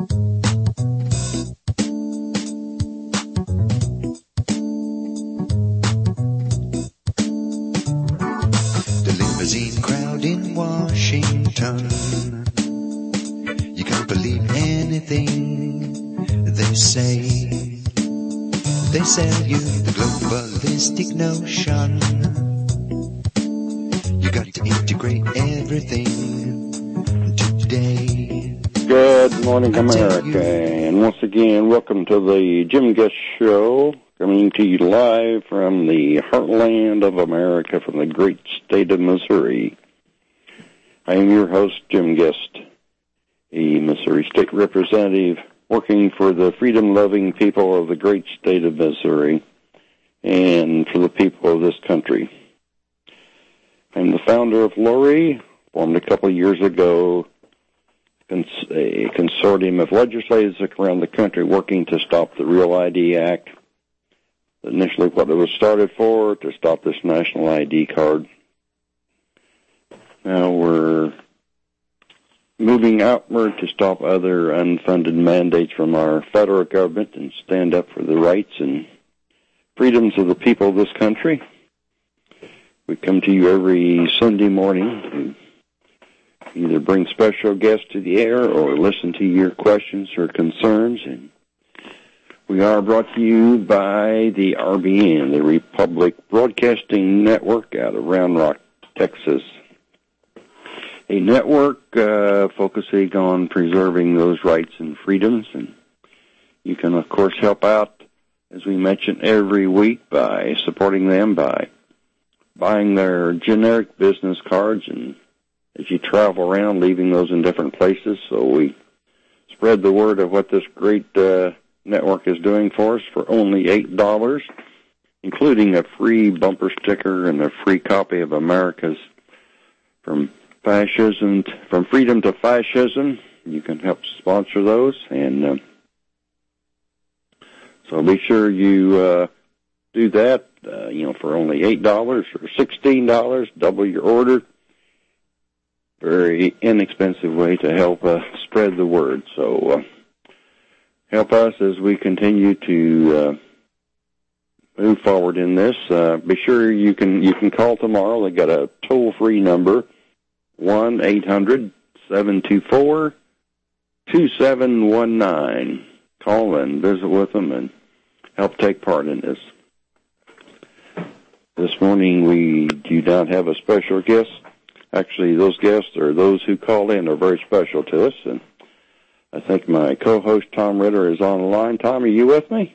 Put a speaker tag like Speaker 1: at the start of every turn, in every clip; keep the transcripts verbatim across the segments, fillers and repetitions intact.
Speaker 1: The limousine crowd in Washington, you can't believe anything they say. They sell you the globalistic notion. You got to integrate everything today.
Speaker 2: Good morning, America, and once again, welcome to the Jim Guest Show, coming to you live from the heartland of America, from the great state of Missouri. I am your host, Jim Guest, a Missouri State Representative working for the freedom-loving people of the great state of Missouri and for the people of this country. I'm the founder of Lori, formed a couple of years ago, a consortium of legislators around the country working to stop the Real I D Act. Initially what it was started for, to stop this national I D card. Now we're moving outward to stop other unfunded mandates from our federal government and stand up for the rights and freedoms of the people of this country. We come to you every Sunday morning to either bring special guests to the air or listen to your questions or concerns. And we are brought to you by the R B N, the Republic Broadcasting Network out of Round Rock, Texas. A network uh, focusing on preserving those rights and freedoms. And you can, of course, help out, as we mention every week, by supporting them by buying their generic business cards, and as you travel around, leaving those in different places. So we spread the word of what this great uh, network is doing for us for only eight dollars, including a free bumper sticker and a free copy of America's From Fascism, From Freedom to Fascism. You can help sponsor those, and uh, so be sure you uh, do that. Uh, you know, for only eight dollars or sixteen dollars, double your order. Very inexpensive way to help uh, spread the word. So uh, help us as we continue to uh, move forward in this. Uh, be sure you can you can call tomorrow. They got a toll free number, one eight hundred seven two four two seven one nine. Call and visit with them and help take part in this. This morning we do not have a special guest. Actually, those guests or those who call in are very special to us, and I think my co-host Tom Ritter is on the line. Tom, are you with me?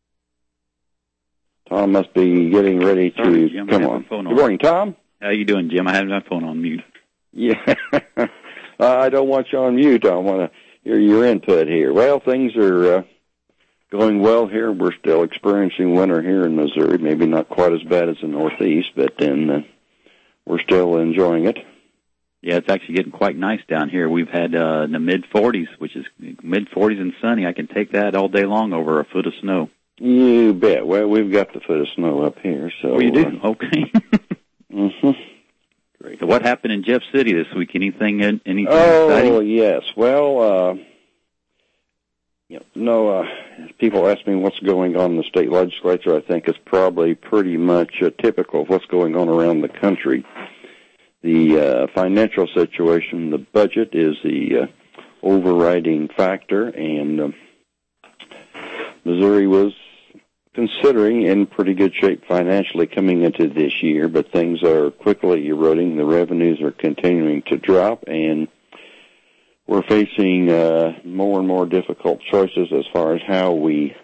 Speaker 2: Tom must be getting ready to
Speaker 3: Sorry, Jim,
Speaker 2: come
Speaker 3: I have
Speaker 2: on.
Speaker 3: my phone
Speaker 2: Good
Speaker 3: on.
Speaker 2: morning, Tom.
Speaker 3: How you doing, Jim? I have my phone on mute.
Speaker 2: Yeah, I don't want you on mute. I want to hear your input here. Well, things are uh, going well here. We're still experiencing winter here in Missouri. Maybe not quite as bad as the Northeast, but then uh, we're still enjoying it.
Speaker 3: Yeah, it's actually getting quite nice down here. We've had uh, in the mid forties, which is mid forties and sunny. I can take that all day long over a foot of snow.
Speaker 2: You bet. Well, we've got the foot of snow up here. So
Speaker 3: Oh, you do?
Speaker 2: Uh,
Speaker 3: Okay.
Speaker 2: mm-hmm.
Speaker 3: Great. So what happened in Jeff City this week? Anything anything
Speaker 2: Oh,
Speaker 3: exciting?
Speaker 2: yes. Well, uh, you know, uh, people ask me what's going on in the state legislature. I think it's probably pretty much uh, typical of what's going on around the country. The uh, financial situation, the budget is the uh, overriding factor, and uh, Missouri was considering in pretty good shape financially coming into this year, but things are quickly eroding. The revenues are continuing to drop, and we're facing uh, more and more difficult choices as far as how we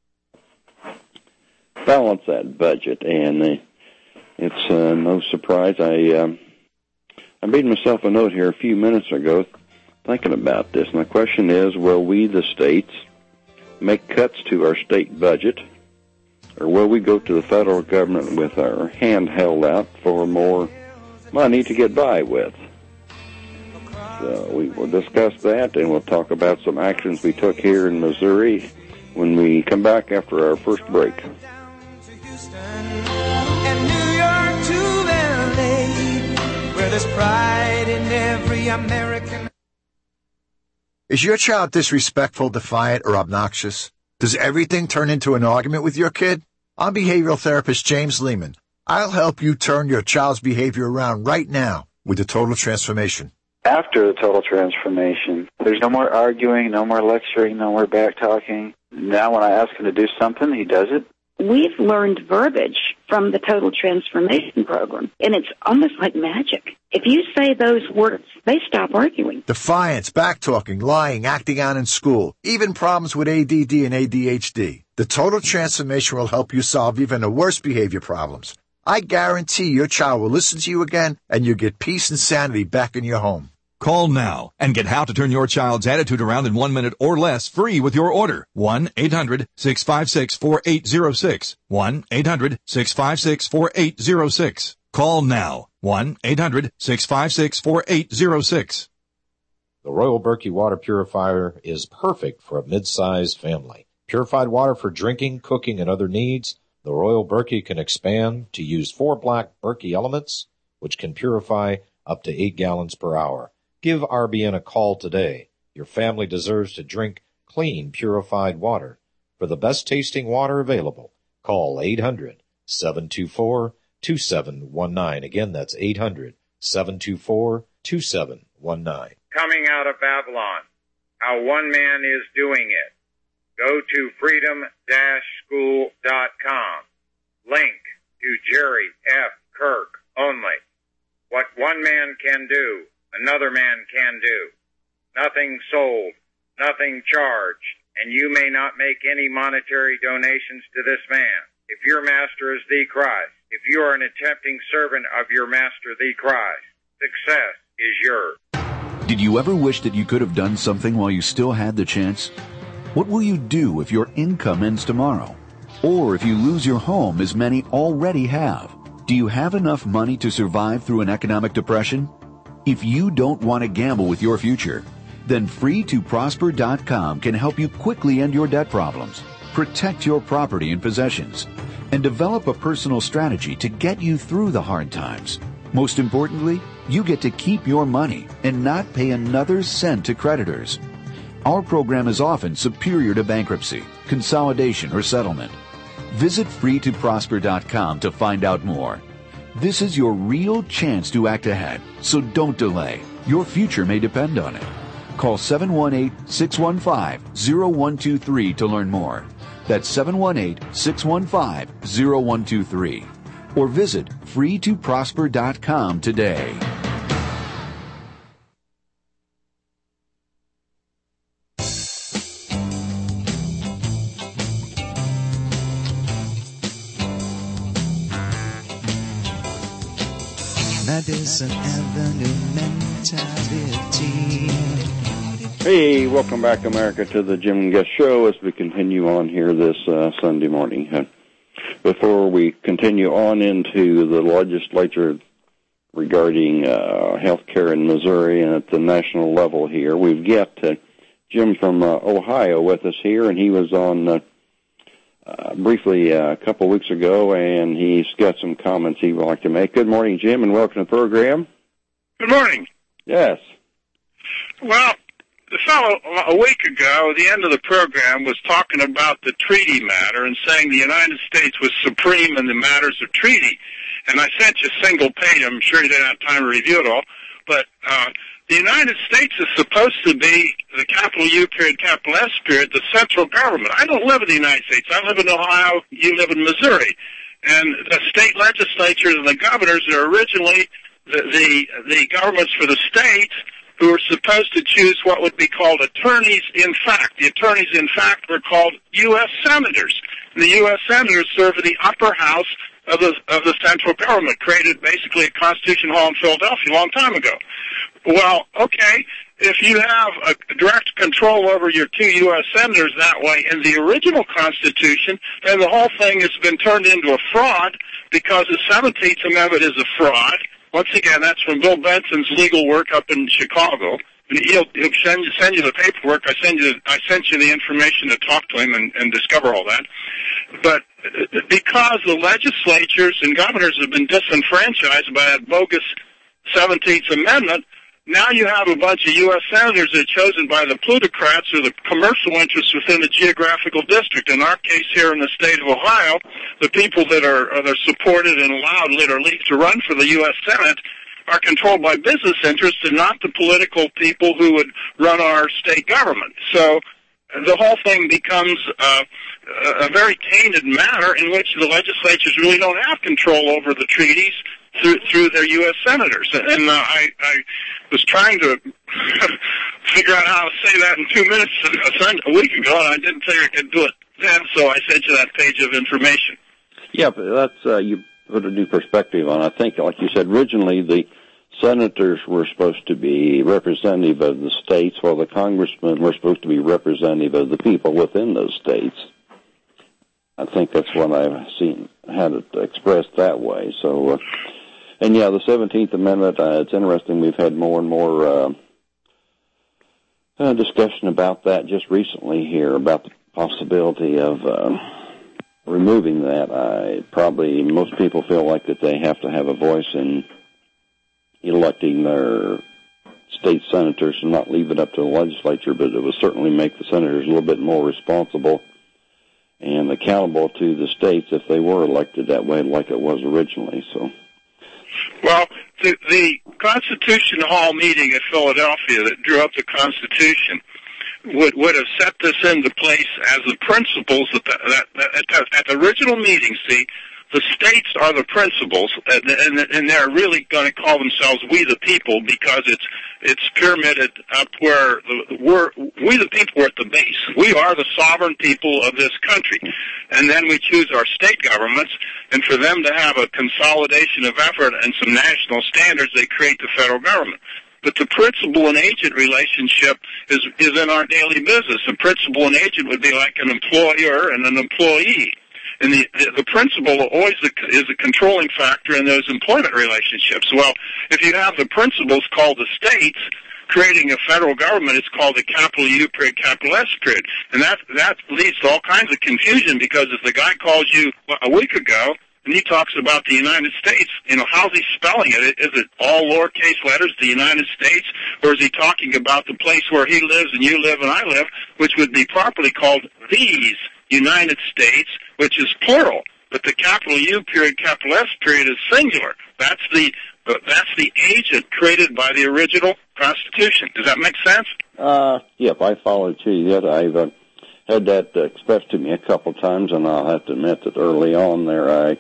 Speaker 2: balance that budget. And uh, it's uh, no surprise. I um, I made myself a note here a few minutes ago thinking about this, and the question is, will we, the states, make cuts to our state budget, or will we go to the federal government with our hand held out for more money to get by with? So we will discuss that, and we'll talk about some actions we took here in Missouri when we come back after our first break.
Speaker 4: Where there's pride in every American. Is your child disrespectful, defiant, or obnoxious? Does everything turn into an argument with your kid? I'm behavioral therapist James Lehman. I'll help you turn your child's behavior around right now with the Total Transformation.
Speaker 5: After the total transformation, there's no more arguing, no more lecturing, no more back-talking. Now when I ask him to do something, he does it.
Speaker 6: We've learned verbiage from the Total Transformation Program, and it's almost like magic. If you say those words, they stop arguing.
Speaker 4: Defiance, back-talking, lying, acting out in school, even problems with A D D and A D H D. The Total Transformation will help you solve even the worst behavior problems. I guarantee your child will listen to you again, and you'll get peace and sanity back in your home.
Speaker 7: Call now and get how to turn your child's attitude around in one minute or less free with your order. one eight hundred six five six four eight zero six. one eight hundred six five six four eight zero six. Call now. one eight hundred six five six four eight zero six.
Speaker 8: The Royal Berkey Water Purifier is perfect for a mid-sized family. Purified water for drinking, cooking, and other needs. The Royal Berkey can expand to use four black Berkey elements, which can purify up to eight gallons per hour. Give R B N a call today. Your family deserves to drink clean, purified water. For the best tasting water available, call eight hundred seven two four two seven one nine. Again, that's eight hundred seven two four two seven one nine.
Speaker 9: Coming out of Babylon, how one man is doing it. Go to freedom dash school dot com. Link to Jerry F. Kirk only. What one man can do, another man can do. Nothing sold, nothing charged, and you may not make any monetary donations to this man. If your master is the Christ, if you are an attempting servant of your master, the Christ, success is yours.
Speaker 10: Did you ever wish that you could have done something while you still had the chance? What will you do if your income ends tomorrow? Or if you lose your home, as many already have? Do you have enough money to survive through an economic depression? If you don't want to gamble with your future, then free to prosper dot com can help you quickly end your debt problems, protect your property and possessions, and develop a personal strategy to get you through the hard times. Most importantly, you get to keep your money and not pay another cent to creditors. Our program is often superior to bankruptcy, consolidation, or settlement. Visit free to prosper dot com to find out more. This is your real chance to act ahead, so don't delay. Your future may depend on it. Call seven one eight, six one five, zero one two three to learn more. That's seven one eight, six one five, zero one two three. Or visit free to prosper dot com today.
Speaker 1: Madison Avenue mentality.
Speaker 2: Hey, welcome back, America, to the Jim Guest Show as we continue on here this uh, Sunday morning. Uh, before we continue on into the legislature regarding uh, health care in Missouri and at the national level here, we've got uh, Jim from uh, Ohio with us here, and he was on uh, uh, briefly uh, a couple weeks ago, and he's got some comments he would like to make. Good morning, Jim, and welcome to the program.
Speaker 9: Good morning.
Speaker 2: Yes.
Speaker 9: Well, the fellow a week ago, at the end of the program, was talking about the treaty matter and saying the United States was supreme in the matters of treaty. And I sent you a single page. I'm sure you didn't have time to review it all. But uh, the United States is supposed to be the capital U period, capital S period, the central government. I don't live in the United States. I live in Ohio. You live in Missouri. And the state legislatures and the governors are originally the, the, the governments for the states who are supposed to choose what would be called attorneys in fact. The attorneys in fact were called U S senators. And the U S senators serve in the upper house of the of the central government, created basically at Constitution Hall in Philadelphia a long time ago. Well, okay, if you have a direct control over your two U S senators that way in the original Constitution, then the whole thing has been turned into a fraud because the seventeenth Amendment is a fraud. Once again, that's from Bill Benson's legal work up in Chicago. And he'll, he'll send, you, send you the paperwork. I send you, I sent you the information to talk to him and, and discover all that. But because the legislatures and governors have been disenfranchised by that bogus seventeenth Amendment, now you have a bunch of U S senators that are chosen by the plutocrats or the commercial interests within the geographical district. In our case here in the state of Ohio, the people that are, are supported and allowed literally to run for the U S Senate are controlled by business interests and not the political people who would run our state government. So the whole thing becomes uh, a very tainted matter in which the legislatures really don't have control over the treaties through through their U S senators. And uh, I, I was trying to figure out how to say that in two minutes a week ago, and I didn't think I could do it then, so I sent you that page of information.
Speaker 2: Yeah, but that's, uh, you put a new perspective on. I think, like you said, originally the senators were supposed to be representative of the states, while the congressmen were supposed to be representative of the people within those states. I think that's what I've seen, had it expressed that way. So, uh, and yeah, the seventeenth Amendment, uh, it's interesting. We've had more and more uh, uh, discussion about that just recently here, about the possibility of uh, removing that. I probably, most people feel like that they have to have a voice in electing their state senators and not leave it up to the legislature, but it would certainly make the senators a little bit more responsible and accountable to the states if they were elected that way like it was originally. So,
Speaker 9: well, the, the Constitution Hall meeting at Philadelphia that drew up the Constitution would would have set this into place as the principles that, the, that, that at, the, at the original meeting. See, the states are the principals, and, and, and they're really going to call themselves "We the People" because it's it's pyramided up where the, we're we the people are at the base. We are the sovereign people of this country, and then we choose our state governments, and for them to have a consolidation of effort and some national standards, they create the federal government. But the principal and agent relationship is is in our daily business. The principal and agent would be like an employer and an employee. And the, the, the principal always is a controlling factor in those employment relationships. Well, if you have the principals called the states creating a federal government, it's called the capital U period, capital S period. And that, that leads to all kinds of confusion because if the guy calls you a week ago and he talks about the United States, you know, how's he spelling it? Is it all lowercase letters, the United States, or is he talking about the place where he lives and you live and I live, which would be properly called these United States, which is plural, but the capital U period, capital S period is singular. That's the uh, that's the agent created by the original Constitution. Does that make sense?
Speaker 2: Uh, yep, I followed you. Yet I've uh, had that uh, expressed to me a couple of times, and I'll have to admit that early on there I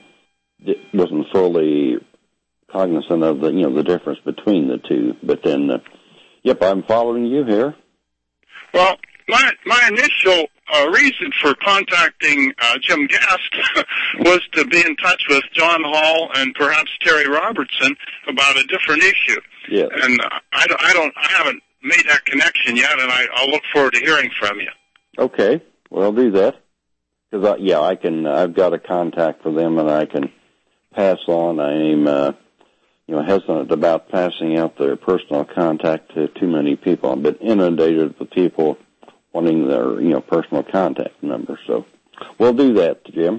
Speaker 2: wasn't fully cognizant of the you know the difference between the two. But then, uh, yep, I'm following you here.
Speaker 9: Well, my my initial uh, reason for contacting uh, Jim Gast was to be in touch with John Hall and perhaps Terry Robertson about a different issue.
Speaker 2: Yes.
Speaker 9: And uh, I, don't, I don't, I haven't made that connection yet, and I, I'll look forward to hearing from you.
Speaker 2: Okay, well, I'll do that. Because I, yeah, I can. I've got a contact for them, and I can pass on. I'm, uh, you know, hesitant about passing out their personal contact to too many people. I've been inundated with people wanting their, you know, personal contact number. So we'll do that, Jim.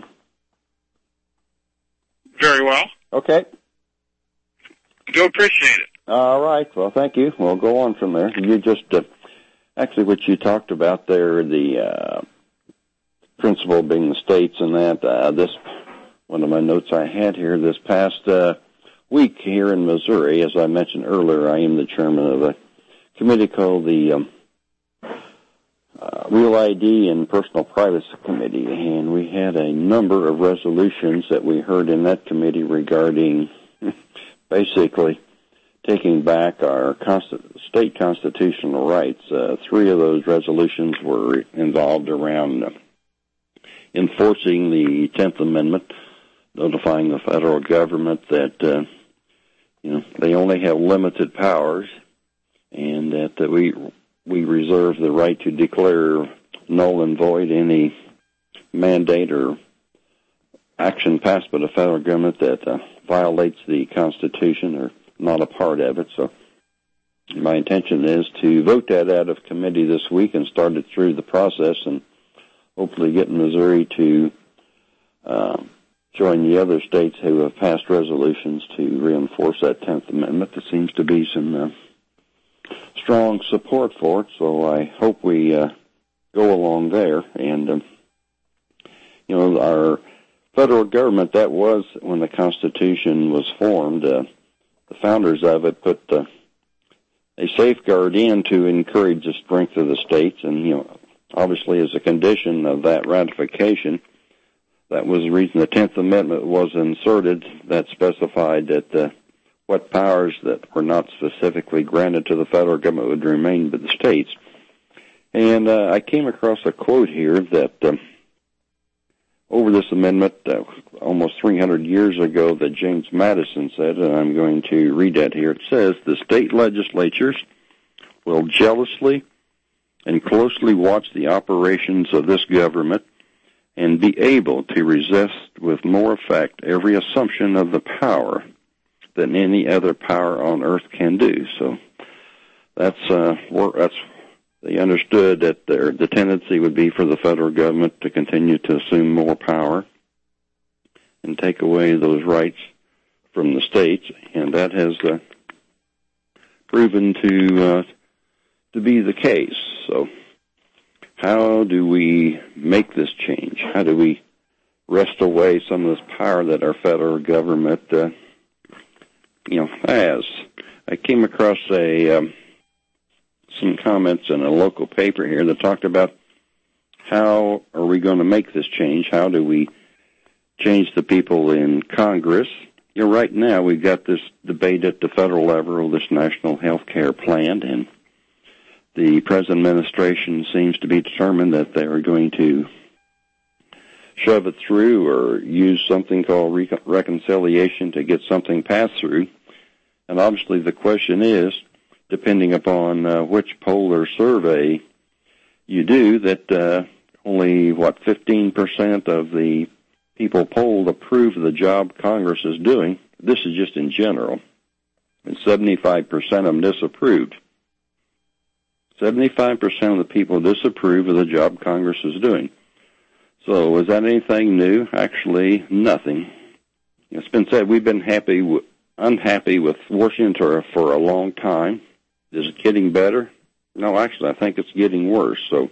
Speaker 9: Very well.
Speaker 2: Okay.
Speaker 9: Do appreciate it.
Speaker 2: All right. Well, thank you. We'll go on from there. You just, uh, actually what you talked about there, the uh, principle being the states and that, uh, this, one of my notes I had here, this past uh, week here in Missouri, as I mentioned earlier, I am the chairman of a committee called the um, Uh, Real I D and Personal Privacy Committee, and we had a number of resolutions that we heard in that committee regarding basically taking back our consti- state constitutional rights. Uh, three of those resolutions were involved around uh, enforcing the tenth Amendment, notifying the federal government that uh, you know they only have limited powers, and that, that we we reserve the right to declare null and void any mandate or action passed by the federal government that uh, violates the Constitution or not a part of it. So my intention is to vote that out of committee this week and start it through the process and hopefully get Missouri to uh, join the other states who have passed resolutions to reinforce that tenth Amendment. There seems to be some uh, strong support for it, so I hope we uh, go along there. And, um, you know, our federal government, that was when the Constitution was formed, uh, the founders of it put uh, a safeguard in to encourage the strength of the states, and, you know, obviously as a condition of that ratification, that was the reason the tenth Amendment was inserted, that specified that uh, what powers that were not specifically granted to the federal government would remain with the states. And uh, I came across a quote here that um, over this amendment uh, almost three hundred years ago that James Madison said, and I'm going to read that here. It says, "The state legislatures will jealously and closely watch the operations of this government and be able to resist with more effect every assumption of the power than any other power on earth can do." So that's uh, that's they understood that there, the tendency would be for the federal government to continue to assume more power and take away those rights from the states, and that has uh, proven to uh, to be the case. So how do we make this change? How do we wrest away some of this power that our federal government uh, you know, has? I came across a um, some comments in a local paper here that talked about how are we going to make this change? How do we change the people in Congress? You know, right now we've got this debate at the federal level, this national health care plan, and the present administration seems to be determined that they are going to shove it through or use something called re- reconciliation to get something passed through. And obviously the question is, depending upon uh, which poll or survey you do, that uh, only, what, fifteen percent of the people polled approve of the job Congress is doing. This is just in general. And seventy-five percent of them disapproved. seventy-five percent of the people disapprove of the job Congress is doing. So is that anything new? Actually, nothing. It's been said we've been happy, w- unhappy with Washington for a long time. Is it getting better? No, actually, I think it's getting worse. So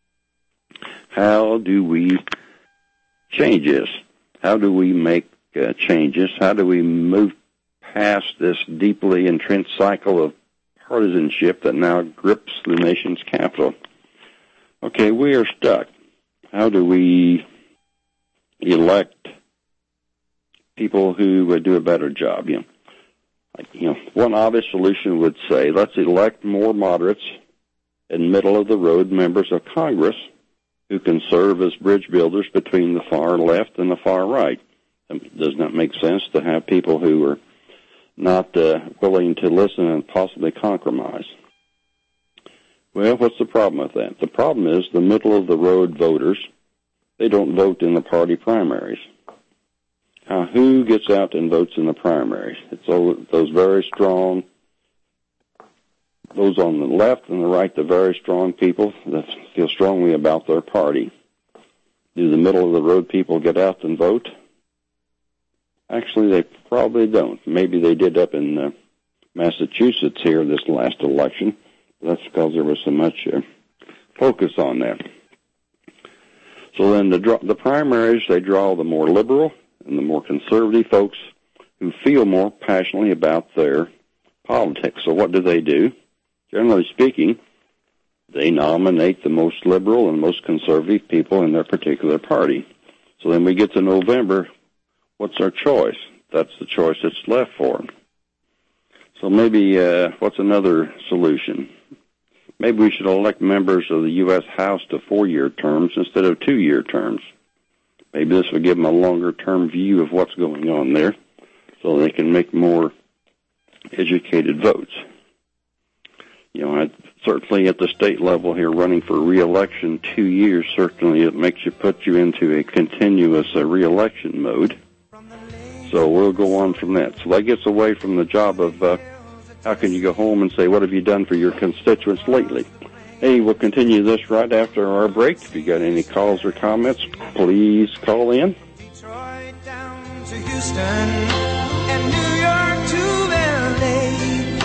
Speaker 2: how do we change this? How do we make uh, changes? How do we move past this deeply entrenched cycle of partisanship that now grips the nation's capital? Okay, we are stuck. How do we elect people who would do a better job? You know, like, you know, one obvious solution would say, let's elect more moderates and middle-of-the-road members of Congress who can serve as bridge builders between the far left and the far right. It does not make sense to have people who are not uh, willing to listen and possibly compromise. Well, what's the problem with that? The problem is the middle-of-the-road voters, they don't vote in the party primaries. Now, who gets out and votes in the primaries? It's those very strong, those on the left and the right, the very strong people that feel strongly about their party. Do the middle-of-the-road people get out and vote? Actually, they probably don't. Maybe they did up in uh, Massachusetts here this last election. That's because there was so much uh, focus on that. So then the, draw, the primaries, they draw the more liberal and the more conservative folks who feel more passionately about their politics. So what do they do? Generally speaking, they nominate the most liberal and most conservative people in their particular party. So then we get to November, what's our choice? That's the choice that's left for them. So maybe, uh, what's another solution? Maybe we should elect members of the U S House to four-year terms instead of two-year terms. Maybe this would give them a longer-term view of what's going on there so they can make more educated votes. You know, I, certainly at the state level here, running for re-election two years, certainly it makes you put you into a continuous uh, re-election mode. So we'll go on from that. So that gets away from the job of uh, how can you go home and say, what have you done for your constituents lately? Hey, we'll continue this right after our break. If you got any calls or comments, please call in.
Speaker 1: Detroit down to Houston and New York to L A, where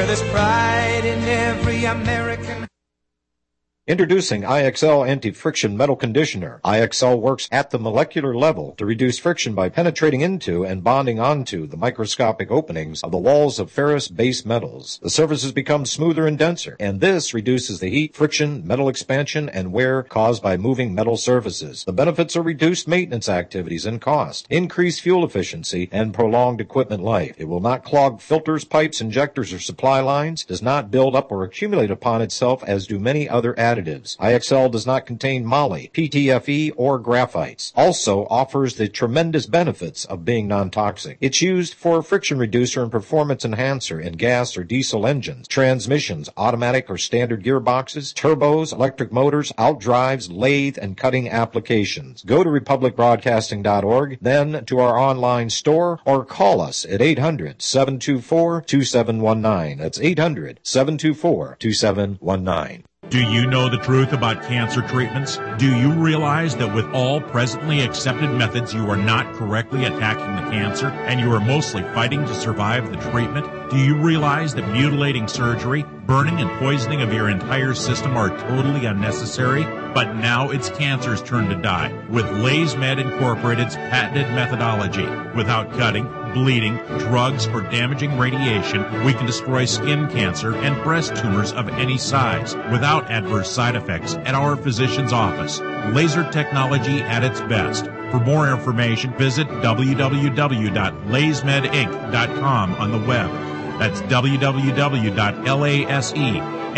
Speaker 1: where there's pride in every American.
Speaker 8: Introducing I X L Anti-Friction Metal Conditioner. I X L works at the molecular level to reduce friction by penetrating into and bonding onto the microscopic openings of the walls of ferrous base metals. The surfaces become smoother and denser, and this reduces the heat, friction, metal expansion, and wear caused by moving metal surfaces. The benefits are reduced maintenance activities and cost, increased fuel efficiency, and prolonged equipment life. It will not clog filters, pipes, injectors, or supply lines, does not build up or accumulate upon itself as do many other additives. I X L does not contain moly, P T F E, or graphites. Also offers the tremendous benefits of being non-toxic. It's used for a friction reducer and performance enhancer in gas or diesel engines, transmissions, automatic or standard gearboxes, turbos, electric motors, outdrives, lathe, and cutting applications. Go to republic broadcasting dot org, then to our online store, or call us at eight hundred, seven two four, two seven one nine. That's eight hundred, seven two four, two seven one nine.
Speaker 11: Do you know the truth about cancer treatments? Do you realize that with all presently accepted methods, you are not correctly attacking the cancer and you are mostly fighting to survive the treatment? Do you realize that mutilating surgery, burning and poisoning of your entire system are totally unnecessary? But now it's cancer's turn to die with LaysMed Incorporated's patented methodology. Without cutting, bleeding, drugs, or damaging radiation, we can destroy skin cancer and breast tumors of any size without adverse side effects at our physician's office. Laser technology at its best. For more information, visit w w w dot laysmed inc dot com on the web. That's w w w dot lasemedinc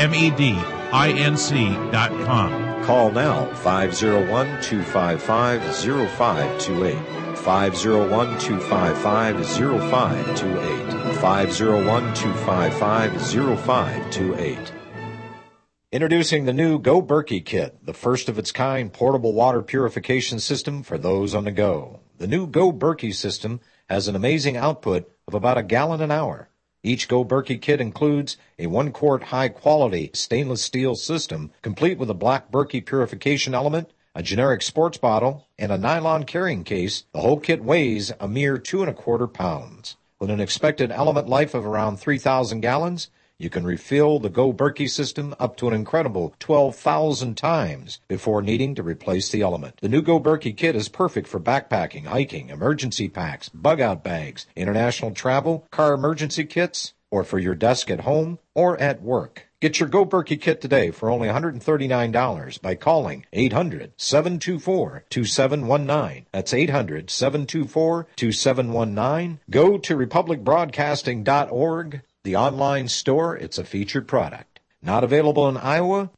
Speaker 11: dot com.
Speaker 8: Call now, five oh one, two five five, oh five two eight. five oh one, two five five, oh five two eight. five oh one, two five five, oh five two eight. Introducing the new Go Berkey Kit, the first of its kind portable water purification system for those on the go. The new Go Berkey system has an amazing output of about a gallon an hour. Each Go Berkey kit includes a one-quart high-quality stainless steel system, complete with a black Berkey purification element, a generic sports bottle, and a nylon carrying case. The whole kit weighs a mere two and a quarter pounds. With an expected element life of around three thousand gallons, you can refill the Go Berkey system up to an incredible twelve thousand times before needing to replace the element. The new Go Berkey kit is perfect for backpacking, hiking, emergency packs, bug-out bags, international travel, car emergency kits, or for your desk at home or at work. Get your Go Berkey kit today for only one hundred thirty-nine dollars by calling eight hundred, seven two four, two seven one nine. That's eight hundred, seven two four, two seven one nine. Go to republic broadcasting dot org. The online store, it's a featured product. Not available in Iowa?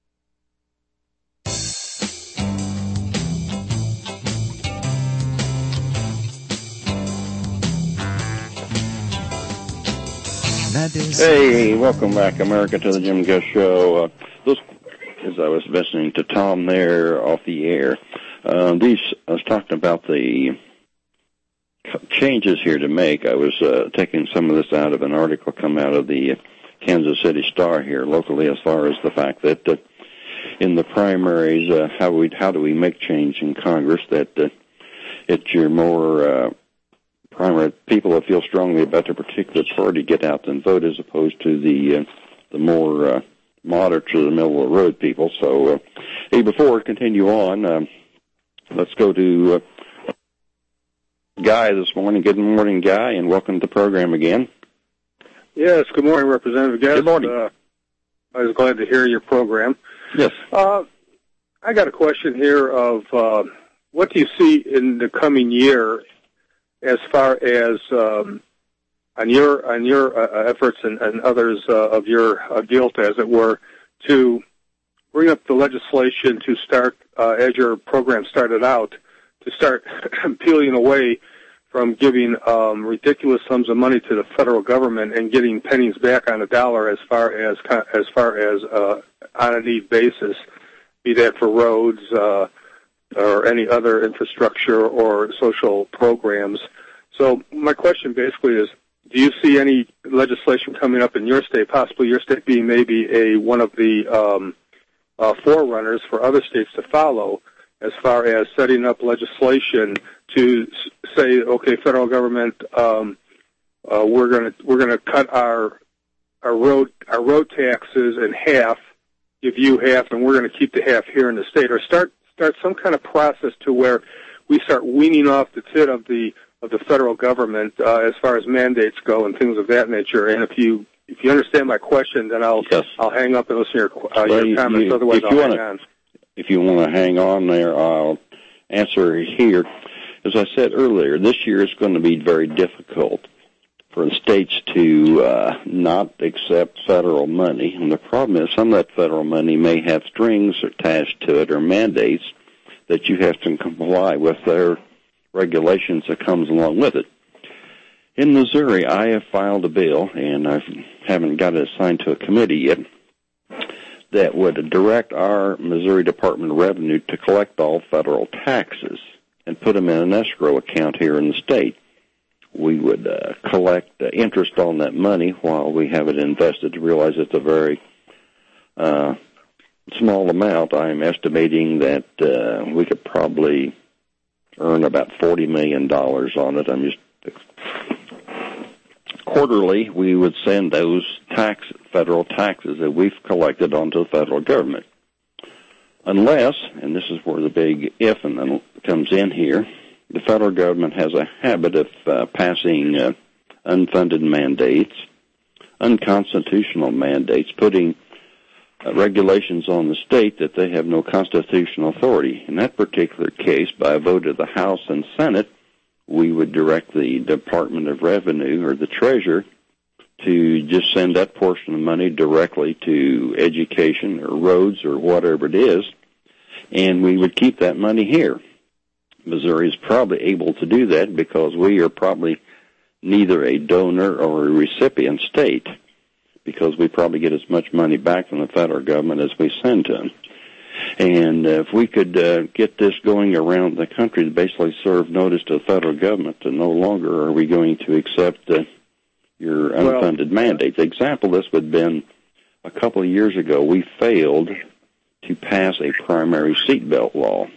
Speaker 2: Hey, welcome back, America, to the Jim Gus Show. Uh, this, as I was listening to Tom there off the air, uh, these I was talking about the changes here to make. I was uh, taking some of this out of an article come out of the Kansas City Star here locally, as far as the fact that uh, in the primaries, uh, how we how do we make change in Congress that uh, it's your more uh, primary people that feel strongly about their particular party get out and vote, as opposed to the uh, the more uh, moderate to the middle of the road people. So, uh, hey, before we continue on, um, let's go to Uh, Guy this morning. Good morning, Guy, and welcome to the program again.
Speaker 12: Yes, good morning, Representative Guest.
Speaker 2: Good morning.
Speaker 12: Uh, I was glad to hear your program.
Speaker 2: Yes.
Speaker 12: Uh, I got a question here of uh, what do you see in the coming year as far as um, on your on your uh, efforts and, and others uh, of your uh, guilt, as it were, to bring up the legislation to start, uh, as your program started out, to start peeling away from giving um, ridiculous sums of money to the federal government and getting pennies back on a dollar as far as as far as uh, on a need basis, be that for roads uh, or any other infrastructure or social programs. So my question basically is, do you see any legislation coming up in your state, possibly your state being maybe a one of the um, uh, forerunners for other states to follow, as far as setting up legislation to say, okay, federal government, um, uh, we're going to we're going to cut our our road our road taxes in half, give you half, and we're going to keep the half here in the state, or start start some kind of process to where we start weaning off the tit of the of the federal government uh, as far as mandates go and things of that nature. And if you if you understand my question, then I'll yes. I'll hang up and listen to your, uh,
Speaker 2: well,
Speaker 12: your comments.
Speaker 2: You,
Speaker 12: Otherwise,
Speaker 2: if
Speaker 12: I'll
Speaker 2: you
Speaker 12: hang
Speaker 2: wanna,
Speaker 12: on.
Speaker 2: If you want to hang on there, I'll answer here. As I said earlier, this year is going to be very difficult for the states to uh, not accept federal money. And the problem is some of that federal money may have strings attached to it or mandates that you have to comply with their regulations that comes along with it. In Missouri, I have filed a bill, and I haven't got it assigned to a committee yet, that would direct our Missouri Department of Revenue to collect all federal taxes and put them in an escrow account here in the state. We would uh, collect uh, interest on that money while we have it invested. To realize it's a very uh, small amount. I'm estimating that uh, we could probably earn about forty million dollars on it. I'm just quarterly, we would send those tax federal taxes that we've collected onto the federal government. Unless, and this is where the big if and then comes in here, the federal government has a habit of uh, passing uh, unfunded mandates, unconstitutional mandates, putting uh, regulations on the state that they have no constitutional authority. In that particular case, by a vote of the House and Senate, we would direct the Department of Revenue or the Treasurer to just send that portion of money directly to education or roads or whatever it is, and we would keep that money here. Missouri is probably able to do that because we are probably neither a donor or a recipient state, because we probably get as much money back from the federal government as we send to them. And uh, if we could uh, get this going around the country to basically serve notice to the federal government that no longer are we going to accept uh, your unfunded well, mandates. Example, this would have been a couple of years ago, we failed to pass a primary seatbelt law.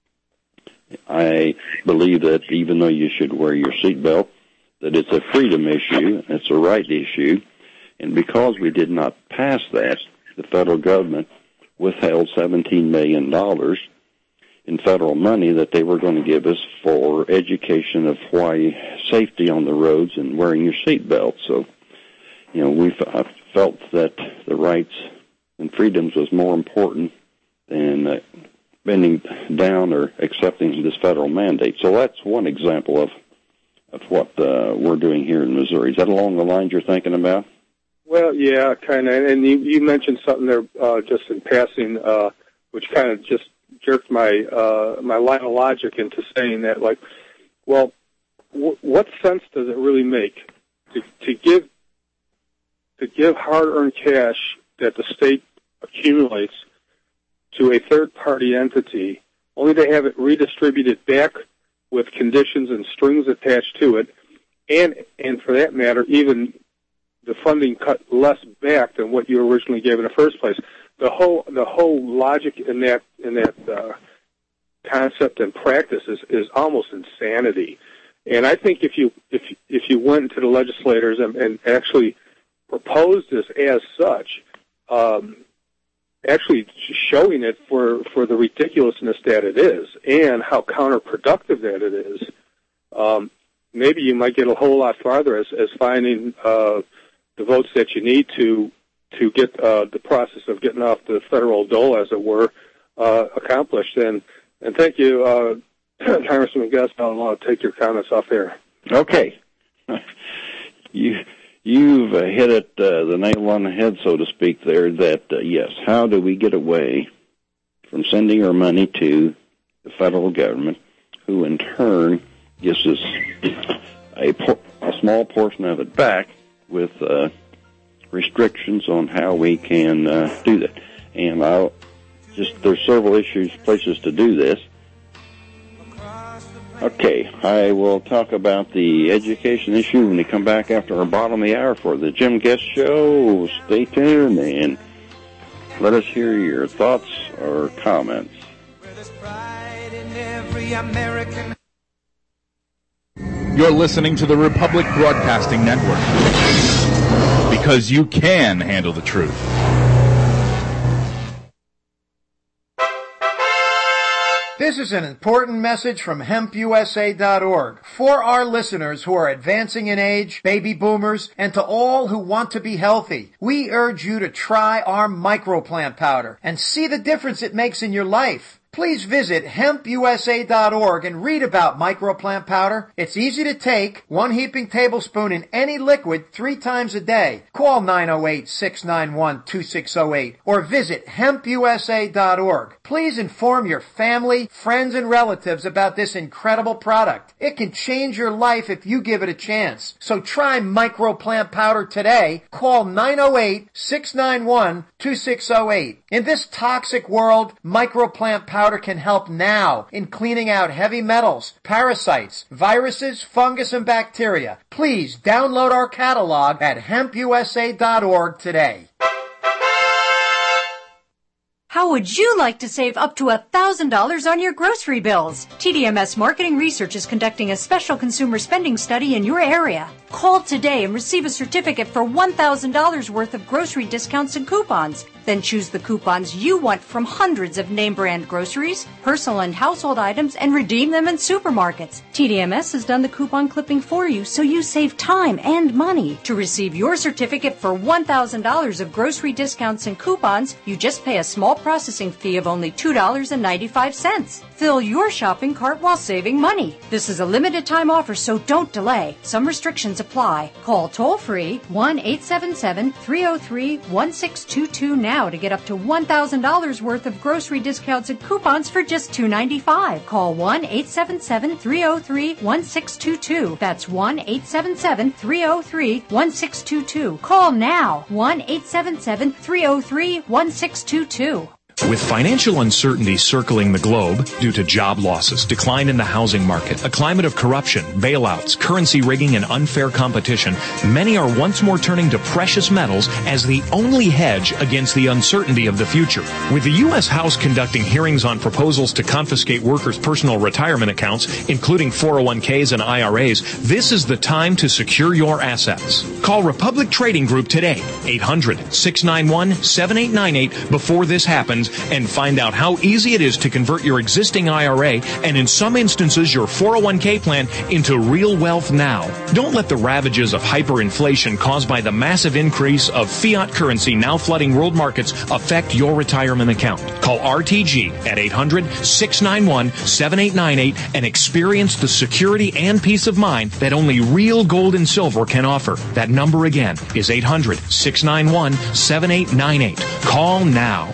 Speaker 2: I believe that even though you should wear your seatbelt, that it's a freedom issue, it's a right issue, and because we did not pass that, the federal government withheld seventeen million dollars in federal money that they were going to give us for education of why safety on the roads and wearing your seatbelt. So, you know, we I felt that the rights and freedoms was more important than uh, bending down or accepting this federal mandate. So that's one example of of what uh, we're doing here in Missouri. Is that along the lines you're thinking about?
Speaker 12: Well, yeah, kind of. And you, you mentioned something there uh, just in passing, uh, which kind of just jerked my uh, my line of logic into saying that, like, well, w- what sense does it really make to, to give to give hard-earned cash that the state accumulates to a third-party entity, only to have it redistributed back with conditions and strings attached to it, and and for that matter, even the funding cut less back than what you originally gave in the first place. The whole the whole logic in that in that uh, concept and practice is, is almost insanity. And I think if you if if you went to the legislators and, and actually proposed this as such, um, actually showing it for, for the ridiculousness that it is and how counterproductive that it is, um, maybe you might get a whole lot farther as, as finding uh, the votes that you need to to get uh, the process of getting off the federal dole, as it were, uh, accomplished. And and thank you, uh, Congressman Gus. I'll uh, take your comments off there.
Speaker 2: Okay, you you've uh, hit it uh, the nail on the head, so to speak. There, that uh, yes, how do we get away from sending our money to the federal government, who in turn gives us a, por- a small portion of it back with uh, restrictions on how we can uh, do that. And I'll just, there's several issues, places to do this. Okay, I will talk about the education issue when we come back after our bottom of the hour for the Jim Guest Show. Stay tuned and let us hear your thoughts or comments.
Speaker 7: You're listening to the Republic Broadcasting Network.
Speaker 13: because you can handle the truth.
Speaker 14: This is an important message from hemp U S A dot org for our listeners who are advancing in age, baby boomers, and to all who want to be healthy. We urge you to try our microplant powder and see the difference it makes in your life. Please visit hemp U S A dot org and read about microplant powder. It's easy to take, one heaping tablespoon in any liquid three times a day. Call nine oh eight, six nine one, two six oh eight or visit hemp U S A dot org. Please inform your family, friends, and relatives about this incredible product. It can change your life if you give it a chance. So try microplant powder today. Call nine oh eight, six nine one, two six oh eight. In this toxic world, microplant powder Powder can help now in cleaning out heavy metals, parasites, viruses, fungus, and bacteria. Please download our catalog at hemp U S A dot org today.
Speaker 15: How would you like to save up to one thousand dollars on your grocery bills? T D M S Marketing Research is conducting a special consumer spending study in your area. Call today and receive a certificate for one thousand dollars worth of grocery discounts and coupons. Then choose the coupons you want from hundreds of name-brand groceries, personal and household items, and redeem them in supermarkets. T D M S has done the coupon clipping for you, so you save time and money. To receive your certificate for one thousand dollars of grocery discounts and coupons, you just pay a small processing fee of only two dollars and ninety-five cents. Fill your shopping cart while saving money. This is a limited time offer, so don't delay. Some restrictions apply. Call toll-free one eight seven seven, three oh three, one six two two now to get up to one thousand dollars worth of grocery discounts and coupons for just two dollars and ninety-five cents. Call one eight seven seven, three oh three, one six two two. That's one eight seven seven, three oh three, one six two two. Call now. one eight seven seven, three oh three, one six two two.
Speaker 16: With financial uncertainty circling the globe due to job losses, decline in the housing market, a climate of corruption, bailouts, currency rigging, and unfair competition, many are once more turning to precious metals as the only hedge against the uncertainty of the future. With the U S House conducting hearings on proposals to confiscate workers' personal retirement accounts, including four oh one k's and I R A's, this is the time to secure your assets. Call Republic Trading Group today, eight hundred, six nine one, seven eight nine eight, before this happens, and find out how easy it is to convert your existing I R A and, in some instances, your four oh one k plan into real wealth now. Don't let the ravages of hyperinflation caused by the massive increase of fiat currency now flooding world markets affect your retirement account. Call R T G at eight hundred, six nine one, seven eight nine eight and experience the security and peace of mind that only real gold and silver can offer. That number again is eight hundred, six nine one, seven eight nine eight. Call now.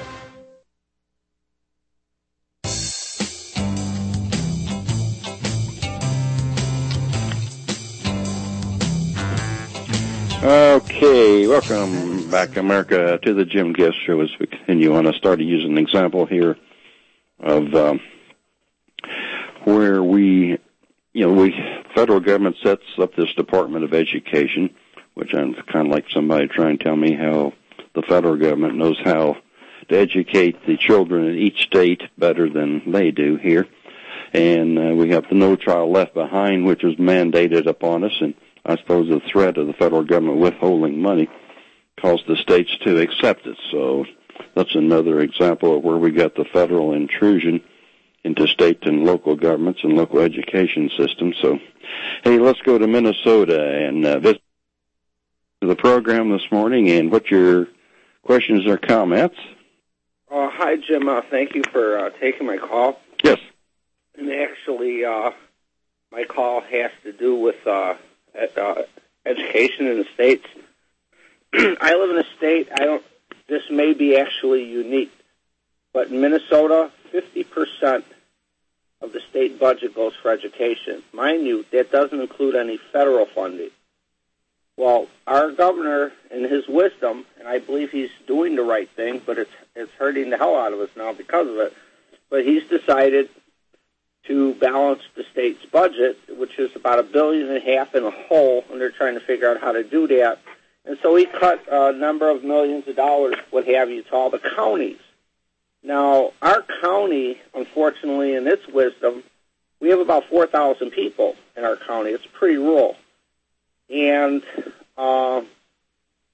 Speaker 2: Okay, welcome back, America, to the Jim Guest Show. As we continue on, I started using an example here of um, where we, you know, we federal government sets up this Department of Education, which I'm kind of like somebody trying to tell me how the federal government knows how to educate the children in each state better than they do here. And uh, we have the No Child Left Behind, which was mandated upon us, and I suppose the threat of the federal government withholding money caused the states to accept it. So that's another example of where we got the federal intrusion into state and local governments and local education systems. So, hey, let's go to Minnesota and uh, visit the program this morning. And what your questions or comments?
Speaker 17: Uh, hi, Jim. Uh, thank you for uh, taking my call.
Speaker 2: Yes.
Speaker 17: And actually, uh, my call has to do with uh, uh, education in the states. I live in a state. I don't. This may be actually unique, but in Minnesota, fifty percent of the state budget goes for education. Mind you, that doesn't include any federal funding. Well, our governor, in his wisdom, and I believe he's doing the right thing, but it's it's hurting the hell out of us now because of it. But he's decided to balance the state's budget, which is about a billion and a half in a hole, and they're trying to figure out how to do that. And so he cut a number of millions of dollars, what have you, to all the counties. Now, our county, unfortunately, in its wisdom, we have about four thousand people in our county. It's pretty rural. And uh,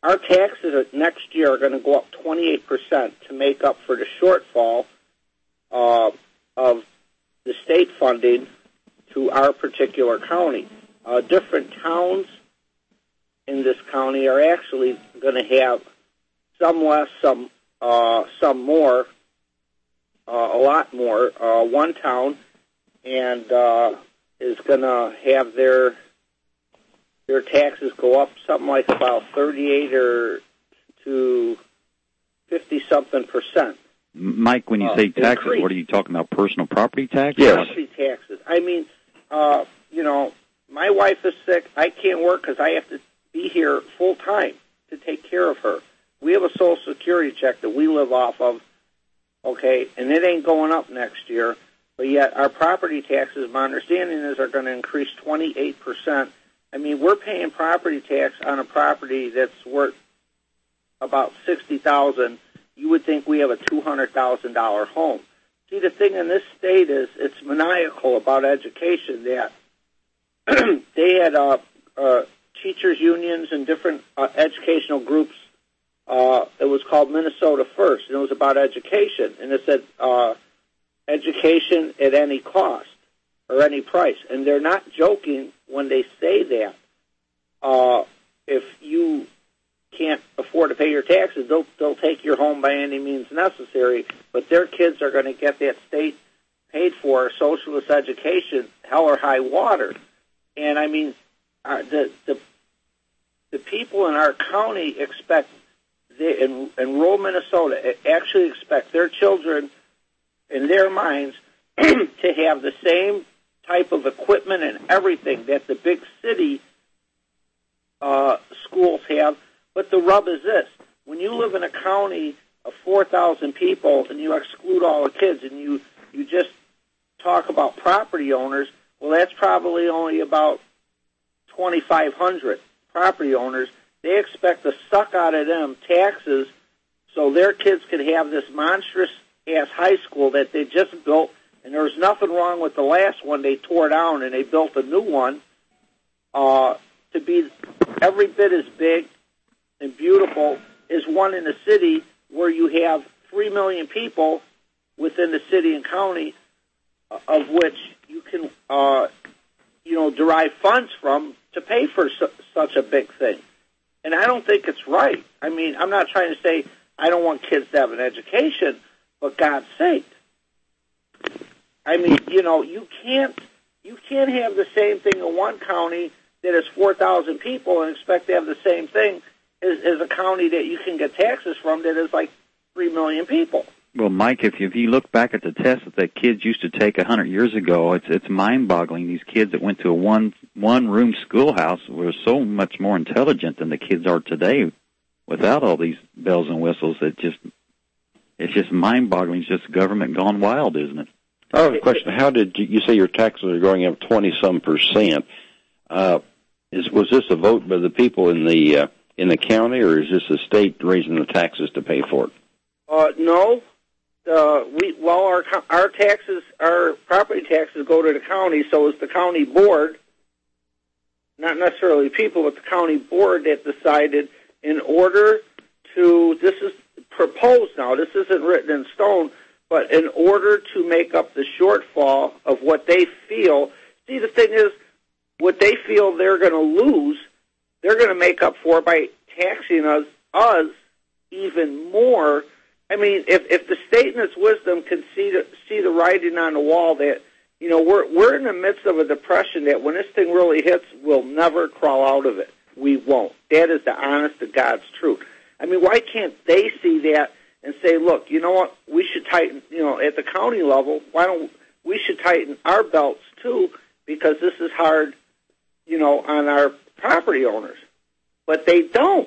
Speaker 17: our taxes next year are going to go up twenty-eight percent to make up for the shortfall uh, of the state funding to our particular county. Uh, different towns in this county are actually going to have some less, some uh, some more, uh, a lot more. Uh, one town and uh, is going to have their their taxes go up something like about thirty-eight or to fifty something percent.
Speaker 3: Mike, when you
Speaker 17: uh,
Speaker 3: say taxes,
Speaker 17: increase.
Speaker 3: what are you talking about? Personal property tax?
Speaker 17: Yes. Property taxes. I mean, uh, you know, my wife is sick. I can't work because I have to be here full time to take care of her. We have a Social Security check that we live off of, okay, and it ain't going up next year. But yet our property taxes, my understanding is, are going to increase twenty-eight percent. I mean, we're paying property tax on a property that's worth about sixty thousand dollars. You would think we have a two hundred thousand dollars home. See, the thing in this state is it's maniacal about education that they had uh, uh, teachers' unions and different uh, educational groups. Uh, it was called Minnesota First, and it was about education. And it said uh, education at any cost or any price. And they're not joking when they say that. Uh, if you can't afford to pay your taxes, they'll, they'll take your home by any means necessary. But their kids are going to get that state paid for socialist education, hell or high water. And I mean, uh, the the the people in our county expect, they, in, in rural Minnesota, actually expect their children, in their minds, to have the same type of equipment and everything that the big city uh, schools have. But the rub is this: when you live in a county of four thousand people and you exclude all the kids, and you you just talk about property owners, well, that's probably only about twenty-five hundred property owners. They expect to suck out of them taxes so their kids could have this monstrous-ass high school that they just built, and there was nothing wrong with the last one they tore down, and they built a new one uh, to be every bit as big and beautiful as one in the city where you have three million people within the city and county, uh, of which you can, uh, you know, derive funds from to pay for su- such a big thing. And I don't think it's right. I mean, I'm not trying to say I don't want kids to have an education, but God's sake. I mean, you know, you can't, you can't have the same thing in one county that is four thousand people and expect to have the same thing as, as a county that you can get taxes from that is like three million people.
Speaker 3: Well, Mike, if you, if you look back at the tests that the kids used to take a hundred years ago, it's it's mind-boggling. These kids that went to a one one room schoolhouse were so much more intelligent than the kids are today, without all these bells and whistles. It just it's just mind-boggling. It's just government gone wild, isn't it?
Speaker 2: I have a question. How did you, you say your taxes are going up twenty some percent? Uh, is was this a vote by the people in the uh, in the county, or is this the state raising the taxes to pay for it?
Speaker 17: Uh, no. Uh, we well, our our taxes, our property taxes go to the county, so it's the county board, not necessarily people, but the county board that decided in order to, this is proposed now, this isn't written in stone, but in order to make up the shortfall of what they feel, see, the thing is, what they feel they're going to lose, they're going to make up for by taxing us, us even more. I mean, if if the state in its wisdom can see the, see the writing on the wall that, you know, we're we're in the midst of a depression that when this thing really hits, we'll never crawl out of it. We won't. That is the honest to God's truth. I mean, why can't they see that and say, look, you know what, we should tighten, you know, at the county level, why don't we should tighten our belts too, because this is hard, you know, on our property owners. But they don't.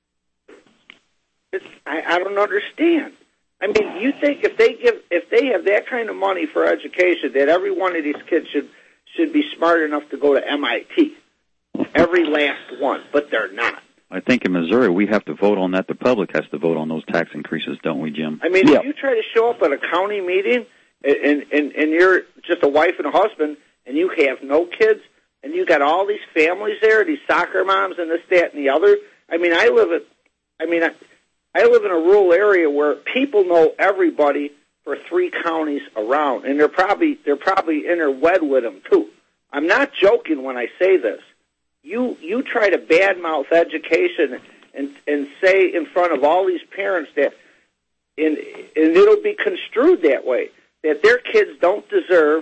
Speaker 17: It's, I, I don't understand. I mean, you think if they give, if they have that kind of money for education, that every one of these kids should should be smart enough to go to M I T, every last one, but they're not.
Speaker 3: I think in Missouri we have to vote on that. The public has to vote on those tax increases, don't we, Jim?
Speaker 17: I mean,
Speaker 3: yeah.
Speaker 17: if you try to show up at a county meeting and, and and you're just a wife and a husband and you have no kids and you got all these families there, these soccer moms and this, that, and the other. I mean, I live at I mean, I, I live in a rural area where people know everybody for three counties around, and they're probably they're probably interwed with them too. I'm not joking when I say this. You you try to badmouth education and and say in front of all these parents that, and and it'll be construed that way, that their kids don't deserve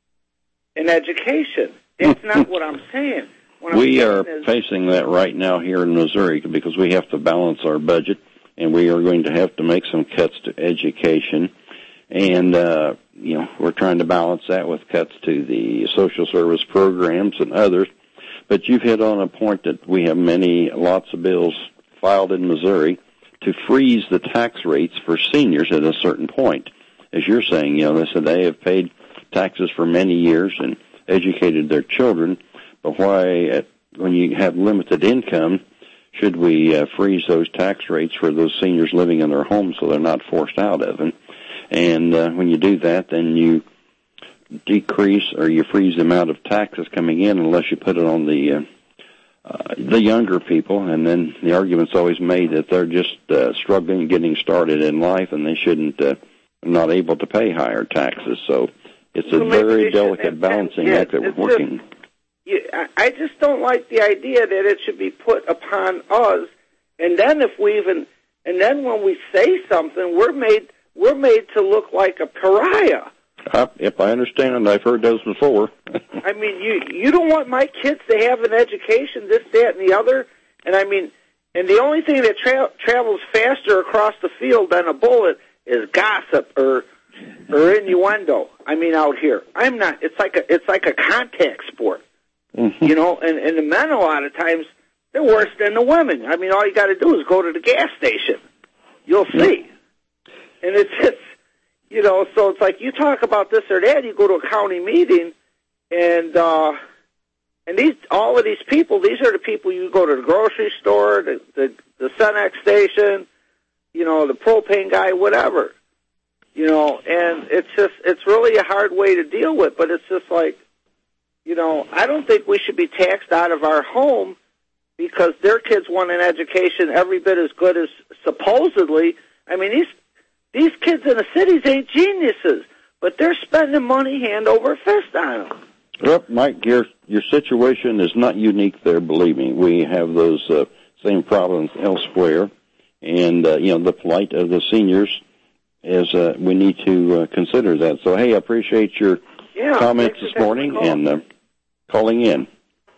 Speaker 17: an education. That's not what I'm saying. What I'm
Speaker 2: we
Speaker 17: saying
Speaker 2: are
Speaker 17: is,
Speaker 2: facing that right now here in Missouri because we have to balance our budget, and we are going to have to make some cuts to education. And, uh, you know, we're trying to balance that with cuts to the social service programs and others. But you've hit on a point that we have many, lots of bills filed in Missouri to freeze the tax rates for seniors at a certain point. As you're saying, you know, they said they have paid taxes for many years and educated their children, but why, at, when you have limited income, should we uh, freeze those tax rates for those seniors living in their homes so they're not forced out of them? And uh, when you do that, then you decrease or you freeze the amount of taxes coming in unless you put it on the uh, uh, the younger people. And then the argument's always made that they're just uh, struggling, getting started in life, and they shouldn't, uh, not able to pay higher taxes. So it's a
Speaker 17: well,
Speaker 2: very delicate balancing
Speaker 17: yeah,
Speaker 2: act that we're working.
Speaker 17: Just, yeah, I just don't like the idea that it should be put upon us. And then if we even, and then when we say something, we're made. We're made to look like a pariah.
Speaker 2: Uh, if I understand it, I've heard those before.
Speaker 17: I mean, you you don't want my kids to have an education, this, that, and the other. And I mean, and the only thing that tra- travels faster across the field than a bullet is gossip or or innuendo. I mean, out here, I'm not. It's like a it's like a contact sport, mm-hmm. you know. And and the men a lot of times they're worse than the women. I mean, all you got to do is go to the gas station. You'll see. Yep. And it's just, you know, so it's like you talk about this or that, you go to a county meeting, and uh, and these all of these people, these are the people you go to the grocery store, the the, the Cenex station, you know, the propane guy, whatever, you know, and it's just, it's really a hard way to deal with, but it's just like, you know, I don't think we should be taxed out of our home because their kids want an education every bit as good as supposedly, I mean, these These kids in the cities ain't geniuses, but they're spending money hand over fist on them.
Speaker 2: Well, Mike, your your situation is not unique there, believe me. We have those uh, same problems elsewhere. And, uh, you know, the plight of the seniors is uh, we need to uh, consider that. So, hey, I appreciate your
Speaker 17: yeah,
Speaker 2: comments this morning and uh, calling in.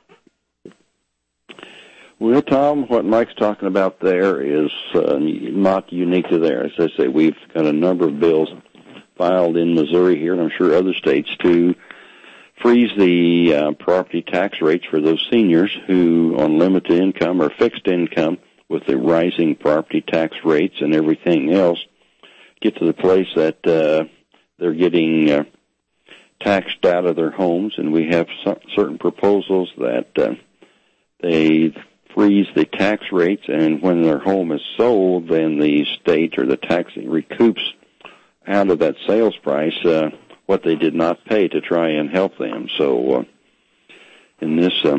Speaker 2: Well, Tom, what Mike's talking about there is uh, not unique to there. As I say, we've got a number of bills filed in Missouri here, and I'm sure other states, to freeze the uh, property tax rates for those seniors who, on limited income or fixed income, with the rising property tax rates and everything else, get to the place that uh, they're getting uh, taxed out of their homes. And we have some, certain proposals that uh, they freeze the tax rates, and when their home is sold, then the state or the tax recoups out of that sales price uh, what they did not pay to try and help them. So uh, in this uh,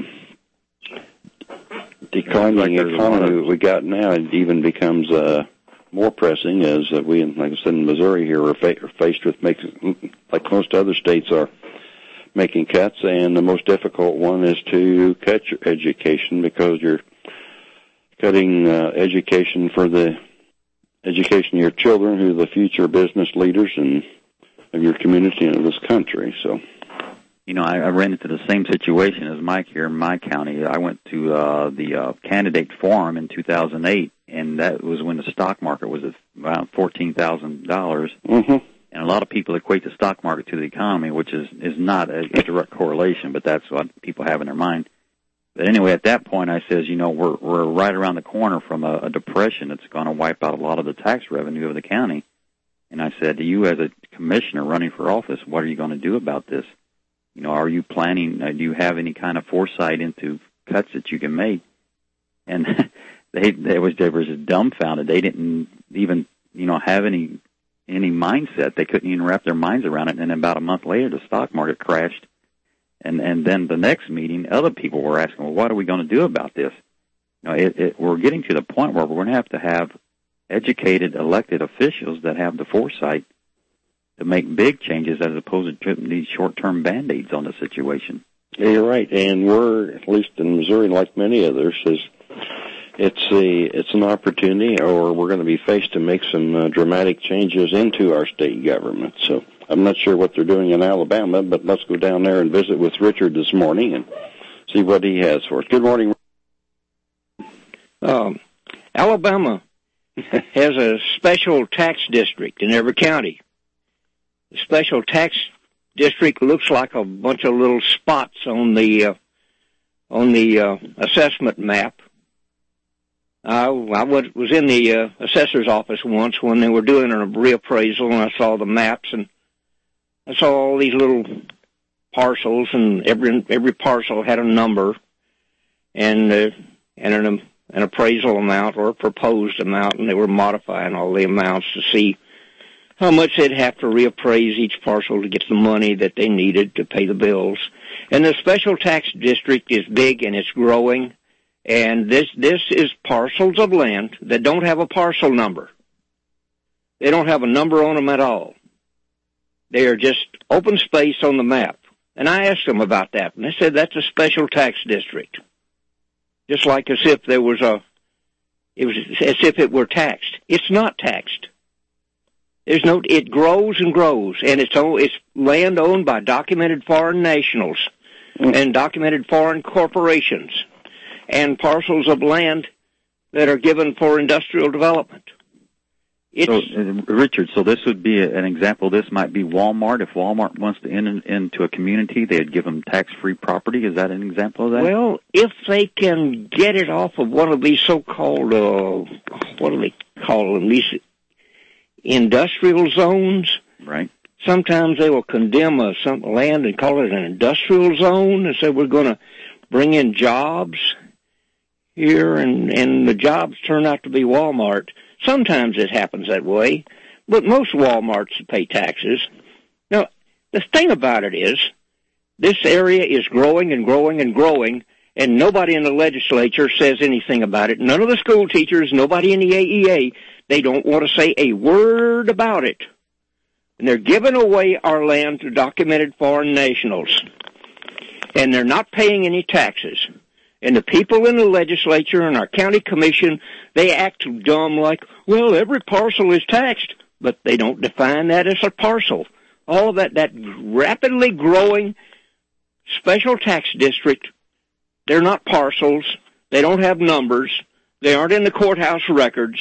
Speaker 2: declining like economy we got now, it even becomes uh, more pressing as uh, we, like I said, in Missouri here, are, fa- are faced with, making, like most other states are, making cuts, and the most difficult one is to cut your education because you're cutting uh, education for the education of your children, who are the future business leaders and of your community and of this country. So,
Speaker 3: you know, I, I ran into the same situation as Mike here in my county. I went to uh, the uh, candidate forum in two thousand eight, and that was when the stock market was at around fourteen thousand dollars.
Speaker 2: Mm-hmm.
Speaker 3: And a lot of people equate the stock market to the economy, which is, is not a, a direct correlation, but that's what people have in their mind. But anyway, at that point, I says, you know, we're we're right around the corner from a, a depression that's going to wipe out a lot of the tax revenue of the county. And I said, to you as a commissioner running for office, what are you going to do about this? You know, are you planning, uh, do you have any kind of foresight into cuts that you can make? And they, they was, they were just dumbfounded. They didn't even, you know, have any any mindset. They couldn't even wrap their minds around it. And then about a month later, the stock market crashed. And and then the next meeting, other people were asking, well, what are we going to do about this? You know, it, it, we're getting to the point where we're going to have to have educated elected officials that have the foresight to make big changes as opposed to these short-term Band-Aids on the situation.
Speaker 2: Yeah, you're right, and we're, at least in Missouri, like many others, is it's a it's an opportunity, or we're going to be faced to make some uh, dramatic changes into our state government. So I'm not sure what they're doing in Alabama, but let's go down there and visit with Richard this morning and see what he has for us. Good morning.
Speaker 18: Um, Alabama has a special tax district in every county. The special tax district looks like a bunch of little spots on the uh, on the uh, assessment map. I, I was in the uh, assessor's office once when they were doing a reappraisal, and I saw the maps, and I saw all these little parcels, and every every parcel had a number and uh, and an, an appraisal amount or a proposed amount, and they were modifying all the amounts to see how much they'd have to reappraise each parcel to get the money that they needed to pay the bills. And the special tax district is big and it's growing, and this this is parcels of land that don't have a parcel number. They don't have a number on them at all. They are just open space on the map. And I asked them about that, and they said that's a special tax district. Just like as if there was a, it was as if it were taxed. It's not taxed. There's no, it grows and grows, and it's it's land owned by documented foreign nationals and documented foreign corporations and parcels of land that are given for industrial development. It's,
Speaker 3: so, uh, Richard, so this would be a, an example. This might be Walmart. If Walmart wants to enter into a community, they'd give them tax-free property. Is that an example of that?
Speaker 18: Well, if they can get it off of one of these so-called, uh, what do they call them, these industrial zones.
Speaker 3: Right.
Speaker 18: Sometimes they will condemn a, some land and call it an industrial zone and say we're going to bring in jobs here, and, and the jobs turn out to be Walmart. Sometimes it happens that way, but most Walmarts pay taxes. Now, the thing about it is, this area is growing and growing and growing, and nobody in the legislature says anything about it. None of the school teachers, nobody in the A E A, they don't want to say a word about it. And they're giving away our land to documented foreign nationals. And they're not paying any taxes. And the people in the legislature and our county commission, they act dumb like, well, every parcel is taxed. But they don't define that as a parcel. All of that, that rapidly growing special tax district, they're not parcels. They don't have numbers. They aren't in the courthouse records.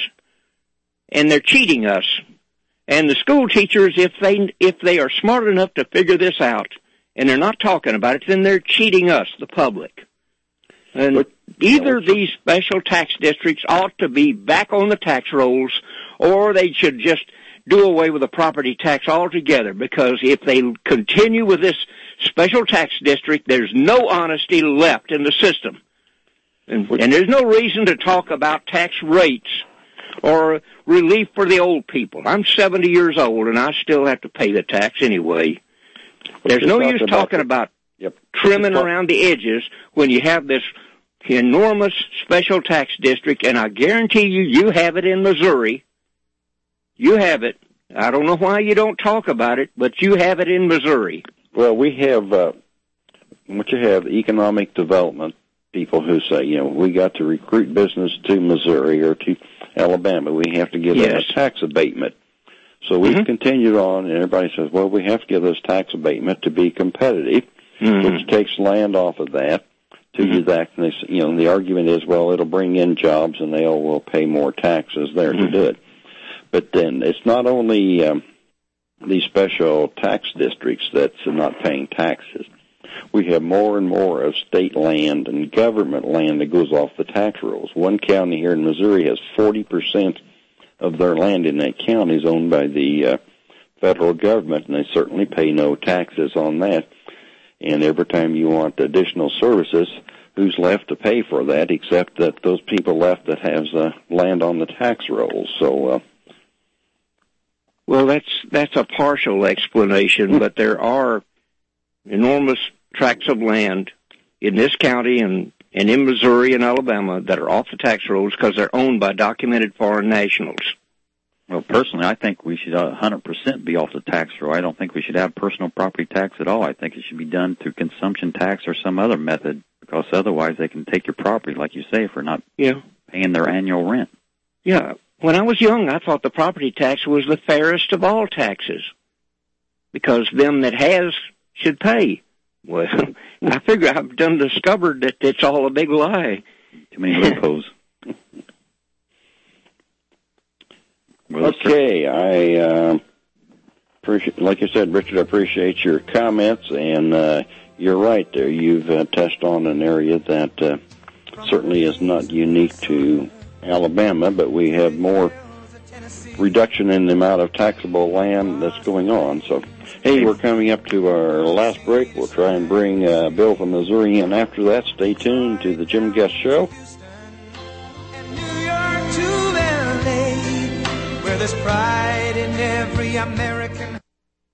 Speaker 18: And they're cheating us. And the school teachers, if they if they are smart enough to figure this out, and they're not talking about it, then they're cheating us, the public. And but, either you know, these special tax districts ought to be back on the tax rolls, or they should just do away with the property tax altogether, because if they continue with this special tax district, there's no honesty left in the system. And, and there's no reason to talk about tax rates or relief for the old people. I'm seventy years old, and I still have to pay the tax anyway. There's no use talking about
Speaker 2: yep.
Speaker 18: trimming around the edges when you have this enormous special tax district, and I guarantee you, you have it in Missouri. You have it. I don't know why you don't talk about it, but you have it in Missouri.
Speaker 2: Well, we have, uh, what you have, economic development people who say, you know, we got to recruit business to Missouri or to Alabama. We have to give
Speaker 18: yes.
Speaker 2: them a tax abatement. So we've mm-hmm. continued on, and everybody says, well, we have to give this tax abatement to be competitive, mm-hmm. which takes land off of that to mm-hmm. that. And they, you know, the argument is, well, it'll bring in jobs, and they'll will pay more taxes there mm-hmm. to do it. But then it's not only um, these special tax districts that's not paying taxes. We have more and more of state land and government land that goes off the tax rolls. One county here in Missouri has forty percent of their land in that county is owned by the uh, federal government, and they certainly pay no taxes on that. And every time you want additional services, who's left to pay for that except that those people left that has uh, land on the tax rolls? So, uh,
Speaker 18: well, that's that's a partial explanation, but there are enormous tracts of land in this county and and in Missouri and Alabama that are off the tax rolls because they're owned by documented foreign nationals.
Speaker 3: Well, personally, I think we should one hundred percent be off the tax roll. I don't think we should have personal property tax at all. I think it should be done through consumption tax or some other method, because otherwise they can take your property, like you say, for not
Speaker 18: yeah.
Speaker 3: paying their annual rent.
Speaker 18: Yeah. When I was young, I thought the property tax was the fairest of all taxes, because them that has should pay. Well, I figure I've done discovered that it's all a big lie.
Speaker 3: Too many loopholes.
Speaker 2: Okay, I uh, appreciate, like you said, Richard, I appreciate your comments, and uh, you're right there. You've uh, touched on an area that uh, certainly is not unique to Alabama, but we have more reduction in the amount of taxable land that's going on. So, hey, we're coming up to our last break. We'll try and bring uh, Bill from Missouri in after that. Stay tuned to the Jim Guest Show.
Speaker 1: Where there's pride in every American.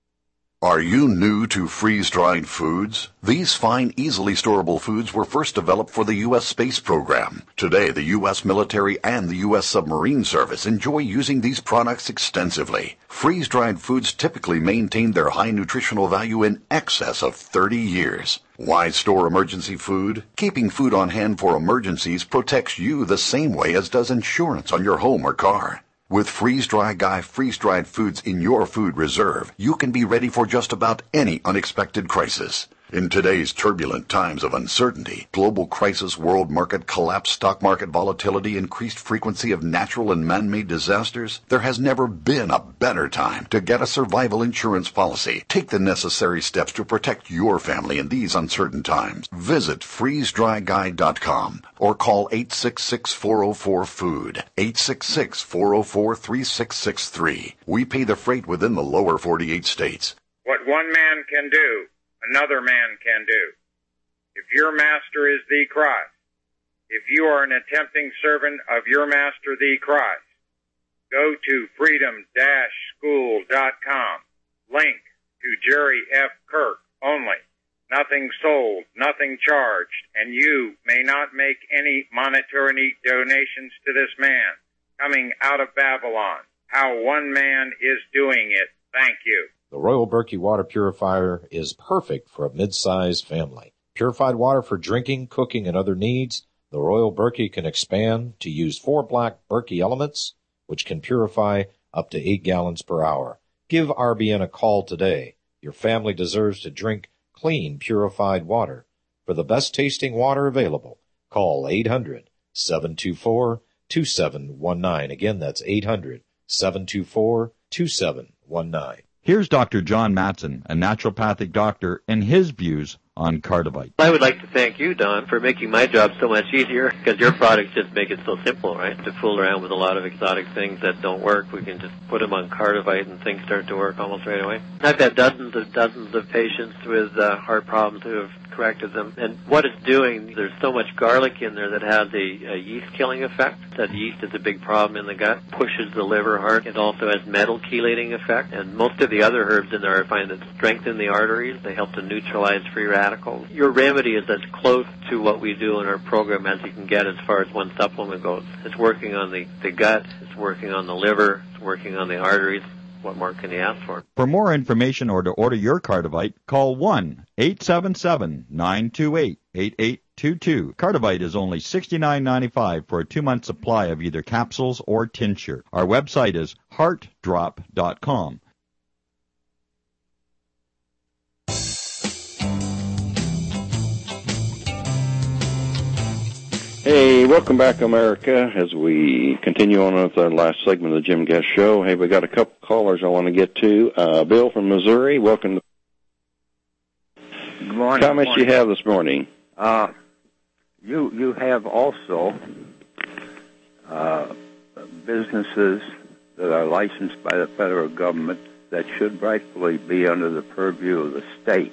Speaker 19: Are you new to freeze-dried foods? These fine, easily storable foods were first developed for the U S space program. Today, the U S military and the U S submarine service enjoy using these products extensively. Freeze-dried foods typically maintain their high nutritional value in excess of thirty years. Why store emergency food? Keeping food on hand for emergencies protects you the same way as does insurance on your home or car. With Freeze-Dry Guy freeze-dried foods in your food reserve, you can be ready for just about any unexpected crisis. In today's turbulent times of uncertainty, global crisis, world market collapse, stock market volatility, increased frequency of natural and man-made disasters, there has never been a better time to get a survival insurance policy. Take the necessary steps to protect your family in these uncertain times. Visit freeze dry guy dot com or call eight six six, four oh four, food, eight six six, four oh four, three six six three. We pay the freight within the lower forty-eight states.
Speaker 20: What one man can do, another man can do. If your master is the Christ, if you are an attempting servant of your master the Christ, go to freedom dash school dot com. Link to Jerry F. Kirk only. Nothing sold, nothing charged, and you may not make any monetary donations to this man coming out of Babylon. How one man is doing it. Thank you.
Speaker 8: The Royal Berkey Water Purifier is perfect for a mid-sized family. Purified water for drinking, cooking, and other needs. The Royal Berkey can expand to use four black Berkey elements, which can purify up to eight gallons per hour. Give R B N a call today. Your family deserves to drink clean, purified water. For the best tasting water available, call eight hundred, seven two four, two seven one nine. Again, that's eight hundred, seven two four, two seven one nine.
Speaker 7: Here's Doctor John Matson, a naturopathic doctor, and his views on Cardivite.
Speaker 21: I would like to thank you, Don, for making my job so much easier, because your products just make it so simple, right? To fool around with a lot of exotic things that don't work, we can just put them on Cardivite and things start to work almost right away. I've had dozens and dozens of patients with uh, heart problems who have corrected them, and what it's doing, there's so much garlic in there that has a, a yeast-killing effect. That yeast is a big problem in the gut, pushes the liver hard. It also has metal chelating effect, and most of the other herbs in there I find that strengthen the arteries. They help to neutralize free radicals. Your remedy is as close to what we do in our program as you can get as far as one supplement goes. It's working on the, the gut, it's working on the liver, it's working on the arteries. What more can you ask for?
Speaker 7: For more information or to order your Cardivite, call one eight seven seven, nine two eight, eight eight two two. Cardivite is only sixty-nine ninety-five for a two-month supply of either capsules or tincture. Our website is heart drop dot com.
Speaker 2: Hey, welcome back, America, as we continue on with our last segment of the Jim Guest Show. Hey, we got a couple callers I want to get to. Uh, Bill from Missouri, welcome to
Speaker 22: Good morning.
Speaker 2: comments
Speaker 22: good morning.
Speaker 2: you have this morning.
Speaker 22: Uh, you you have also uh, businesses that are licensed by the federal government that should rightfully be under the purview of the state.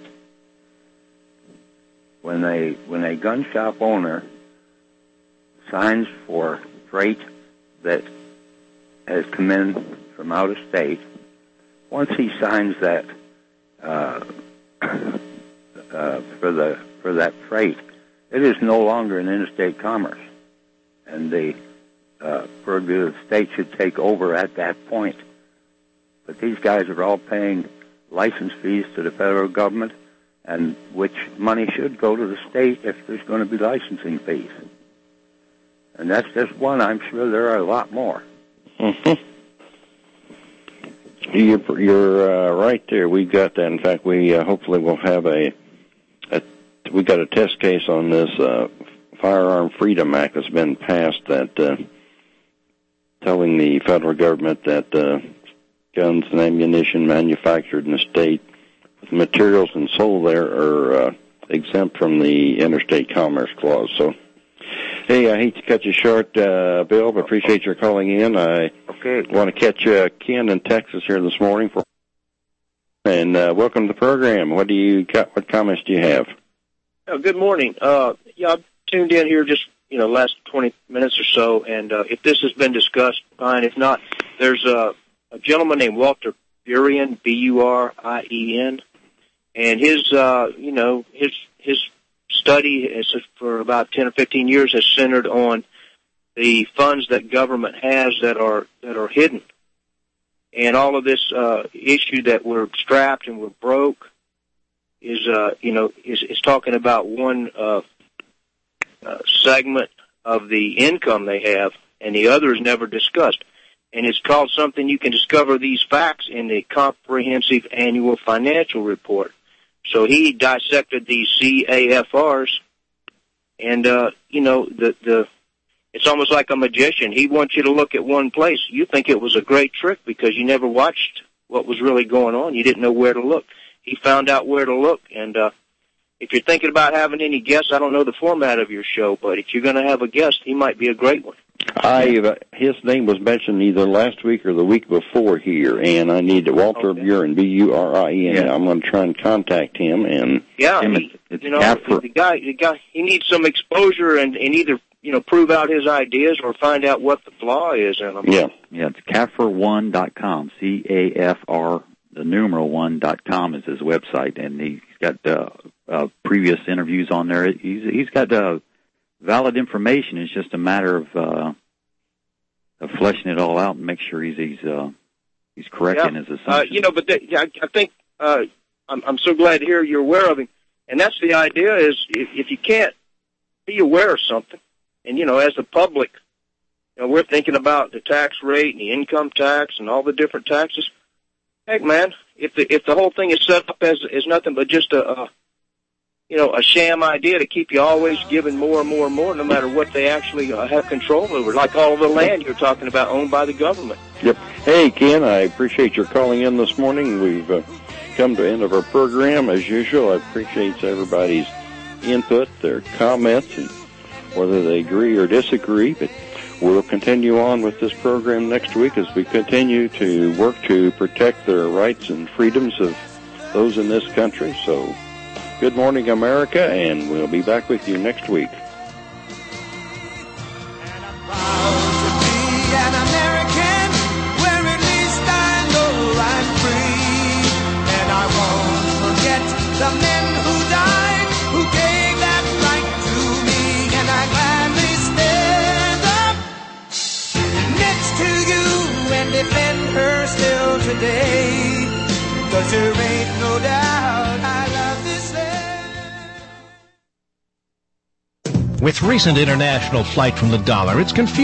Speaker 22: When they when a gun shop owner signs for freight that has come in from out of state, once he signs that uh, uh, for the for that freight, it is no longer an interstate commerce, and the uh, purview of the state should take over at that point. But these guys are all paying license fees to the federal government, and which money should go to the state if there's going to be licensing fees. And that's just one. I'm sure there are a lot more.
Speaker 2: Mm-hmm. You're, you're uh, right there. We've got that. In fact, we uh, hopefully will have a, a we got a test case on this uh, Firearm Freedom Act that's been passed that uh, telling the federal government that uh, guns and ammunition manufactured in the state with materials and sold there are uh, exempt from the Interstate Commerce Clause. So, hey, I hate to cut you short, uh, Bill, but appreciate your calling in. I
Speaker 22: okay.
Speaker 2: want to catch uh, Ken in Texas here this morning for, and uh, welcome to the program. What do you what comments do you have?
Speaker 5: Oh, good morning. Uh, yeah, I've tuned in here just you know last twenty minutes or so, and uh, if this has been discussed, fine. If not, there's a, a gentleman named Walter Burien, B U R I E N, and his uh, you know his his study is for about ten or fifteen years has centered on the funds that government has that are that are hidden, and all of this uh, issue that we're strapped and we're broke is uh, you know is, is talking about one uh, uh, segment of the income they have, and the other is never discussed. And it's called something you can discover these facts in the Comprehensive Annual Financial Report. So he dissected these C A F Rs, and uh, you know the the it's almost like a magician. He wants you to look at one place. You think it was a great trick because you never watched what was really going on. You didn't know where to look. He found out where to look, and uh, if you're thinking about having any guests, I don't know the format of your show, but if you're going to have a guest, he might be a great one.
Speaker 2: I uh, his name was mentioned either last week or the week before here, and I need Walter okay. Buren, B U R I E N. Yeah. I'm going to try and contact him. And
Speaker 5: yeah,
Speaker 2: him,
Speaker 5: he,
Speaker 2: it's
Speaker 5: you know,
Speaker 2: Afro-
Speaker 5: the guy, the guy, he needs some exposure and, and either you know prove out his ideas or find out what the flaw is in them.
Speaker 2: Yeah,
Speaker 3: yeah. It's Caffer one dot com. C A F R the numeral one dot com is his website, and he's got uh, uh, previous interviews on there. He's he's got uh, valid information. It's just a matter of uh, of fleshing it all out and make sure he's he's uh, he's correct
Speaker 5: yeah.
Speaker 3: in his assumptions.
Speaker 5: Uh, you know, but the, I, I think uh, I'm, I'm so glad to hear you're aware of him, and that's the idea. Is if, if you can't be aware of something, and you know, as the public, you know, we're thinking about the tax rate and the income tax and all the different taxes. Heck, man, if the if the whole thing is set up as as nothing but just a, a you know a sham idea to keep you always giving more and more and more, no matter what they actually uh, have control over, like all of the land you're talking about owned by the government.
Speaker 2: Yep. Hey, Ken, I appreciate your calling in this morning. We've uh, come to the end of our program as usual. I appreciate everybody's input, their comments, and whether they agree or disagree, but we'll continue on with this program next week as we continue to work to protect the rights and freedoms of those in this country. So, good morning, America, and we'll be back with you next week.
Speaker 1: Defend her still today, 'cause there ain't no doubt I love this land.
Speaker 6: With recent international flight from the dollar, it's confusing.